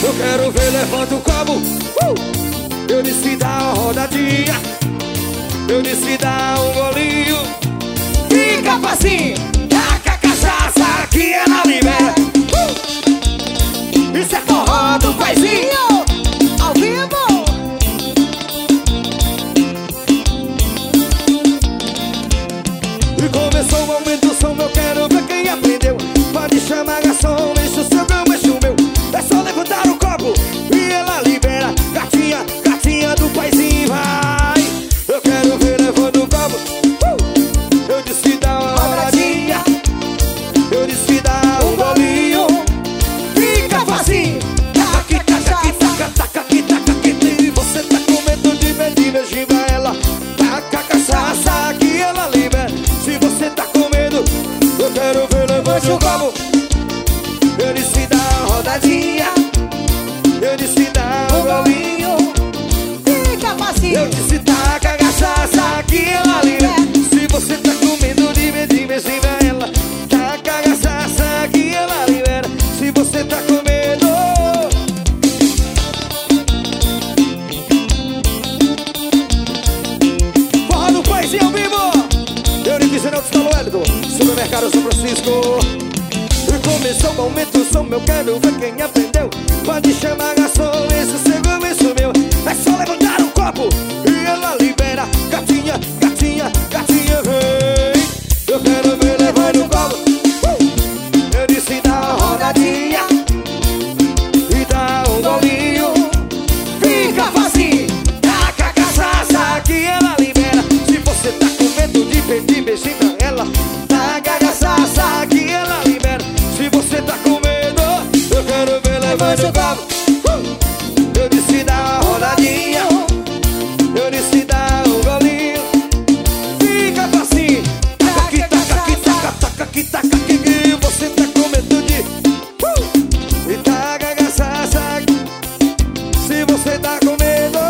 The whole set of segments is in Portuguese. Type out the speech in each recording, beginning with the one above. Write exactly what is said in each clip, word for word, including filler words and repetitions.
Eu quero ver, levanta o copo. uh! Eu disse dá uma rodadinha. Eu disse dá um golinho. Fica facinho, taca a cachaça que ela libera. uh! Isso é forró do paizinho. Ao vivo. E começou o momento do som, eu quero ver quem aprendeu. Pode chamar garçom, enche o seu, eu enche o meu. É só levantar o copo e ela libera. Gatinha, gatinha do paizinho, vai. Eu quero ver levando o copo. uh! Eu disse dá uma rodadinha. Eu disse dá um golinho. Fica facinho. Taca aqui, taca aqui, taca, taca aqui, taca aqui. E você tá com medo de medir, beijinha ela. Taca a cachaça que ela libera. Se você tá com medo, eu quero ver levante o copo. Eu disse dá uma rodadinha. Eu disse dá um golinho. Fica facinho. Eu disse taca a cachaça que ela libera. Se você tá com medo de medir, beijinha ela. Taca a cachaça que ela libera. Se você tá com medo. Forró do Paizinho ao vivo. Eurico General de Estalo Hélito, Supermercado São Francisco. E começou o momento, som, eu quero ver quem aprendeu. Pode chamar garçom, esse o seu, esse o meu. É só levantar um copo e ela libera. Gatinha, gatinha, gatinha, vem. Eu quero ver levando um copo. uh! Eu disse dá uma rodadinha e dá um golinho. Fica facinho, taca a cachaça que ela libera. Se você tá com medo de pedir beijinho pra ela, taca a cachaça que ela libera. Se você tá com medo, eu quero ver levante o copo. uh! Eu disse dá uma rodadinha. Eu disse dá um golinho. Fica facinho. Taca aqui, taca aqui, taca, taca aqui, taca aqui. Que você tá com medo de uh! E taca a cachaça. Se você tá com medo.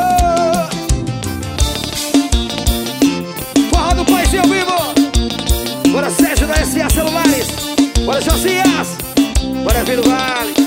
Forró do Paizinho ao vivo. Bora Sérgio da S A Celulares. Bora Josias. Bora Vila Vale.